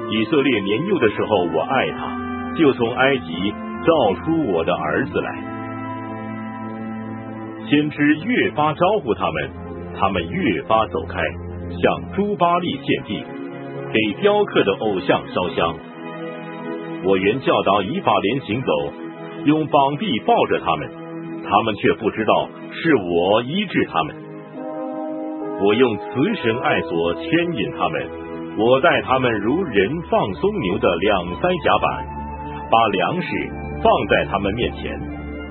以色列年幼的时候，我爱他，就从埃及召出我的儿子来。先知越发招呼他们，他们越发走开，向诸巴力献祭，给雕刻的偶像烧香。我原教导以法莲行走，用膀臂抱着他们，他们却不知道是我医治他们。我用慈绳爱索牵引他们，我待他们如人放松牛的两腮甲板，把粮食放在他们面前。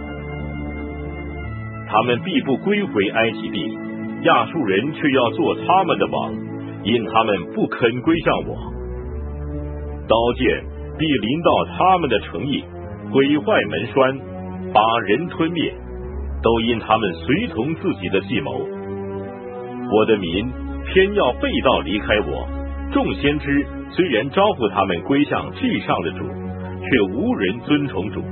他们必不归回埃及地，亚述人却要做他们的王，因他们不肯归向我。刀剑必临到他们的城邑，毁坏门栓，把人吞灭，都因他们随从自己的计谋。我的民偏要背道离开我，众先知虽然招呼他们归向至上的主，却无人尊崇主。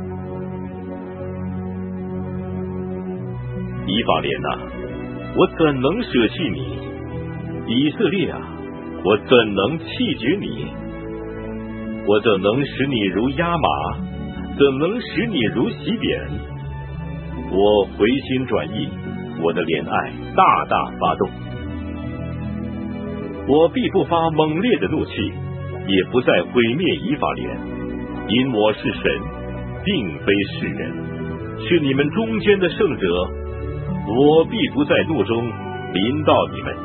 以法莲啊，我怎能舍弃你？以色列啊，我怎能弃绝你？我怎能使你如亚玛？怎能使你如洗扁？我回心转意，我的怜爱大大发动。我必不发猛烈的怒气，也不再毁灭以法莲，因我是神，并非世人，是你们中间的圣者。我必不在怒中临到你们。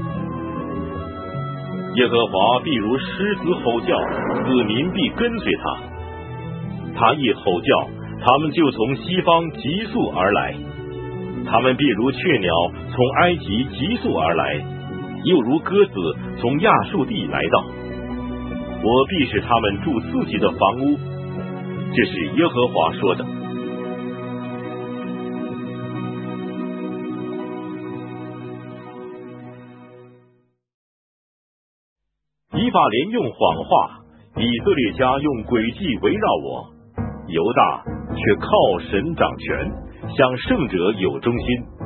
耶和华必如狮子吼叫，子民必跟随他。他一吼叫，他们就从西方急速而来。他们必如雀鸟从埃及急速而来，又如鸽子从亚述地来到。我必使他们住自己的房屋。这是耶和华说的。以法莲用谎话，以色列家用诡计围绕我，犹大却靠神掌权，向圣者有忠心。